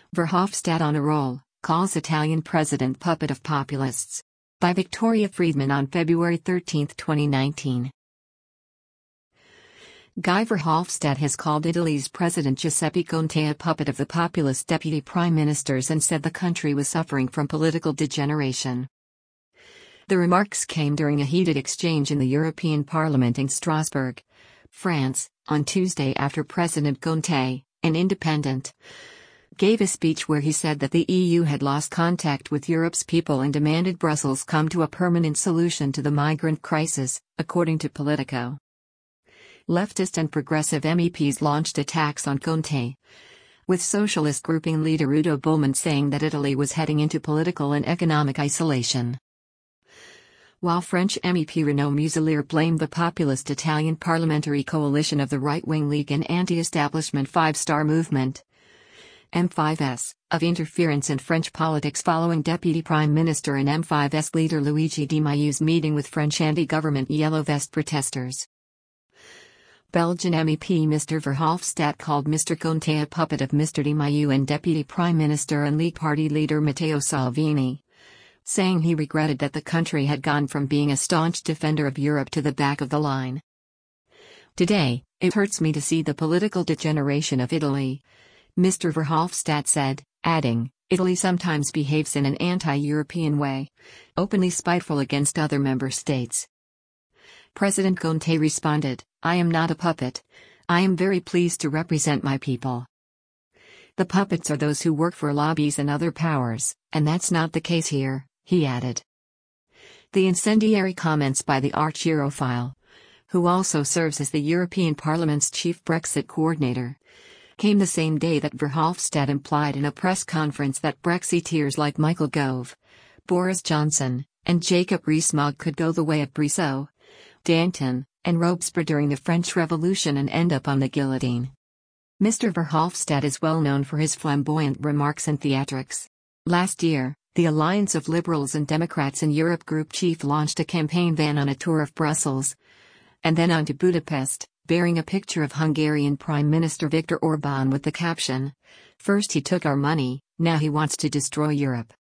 Verhofstadt on a roll, calls Italian president puppet of populists. By Victoria Friedman on February 13, 2019. Guy Verhofstadt has called Italy's President Giuseppe Conte a puppet of the populist deputy prime ministers and said the country was suffering from political degeneration. The remarks came during a heated exchange in the European Parliament in Strasbourg, France, on Tuesday after President Conte, an independent, gave a speech where he said that the EU had lost contact with Europe's people and demanded Brussels come to a permanent solution to the migrant crisis, according to Politico. Leftist and progressive MEPs launched attacks on Conte, with socialist grouping leader Udo Bullmann saying that Italy was heading into political and economic isolation. While French MEP Renaud Muselier blamed the populist Italian parliamentary coalition of the right-wing League and anti-establishment Five Star Movement M5S, of interference in French politics following Deputy Prime Minister and M5S leader Luigi Di Maiu's meeting with French anti-government Yellow Vest protesters. Belgian MEP Mr. Verhofstadt called Mr. Conte a puppet of Mr. Di Maiu and Deputy Prime Minister and League Party leader Matteo Salvini, saying he regretted that the country had gone from being a staunch defender of Europe to the back of the line. "Today, it hurts me to see the political degeneration of Italy," Mr. Verhofstadt said, adding, "Italy sometimes behaves in an anti-European way, openly spiteful against other member states." President Conte responded, "I am not a puppet. I am very pleased to represent my people. The puppets are those who work for lobbies and other powers, and that's not the case here," he added. The incendiary comments by the arch-Europhile, who also serves as the European Parliament's chief Brexit coordinator, came the same day that Verhofstadt implied in a press conference that Brexiteers like Michael Gove, Boris Johnson, and Jacob Rees-Mogg could go the way of Brissot, Danton, and Robespierre during the French Revolution and end up on the guillotine. Mr. Verhofstadt is well known for his flamboyant remarks and theatrics. Last year, the Alliance of Liberals and Democrats in Europe group chief launched a campaign van on a tour of Brussels, and then on to Budapest, bearing a picture of Hungarian Prime Minister Viktor Orbán with the caption, "First he took our money, now he wants to destroy Europe."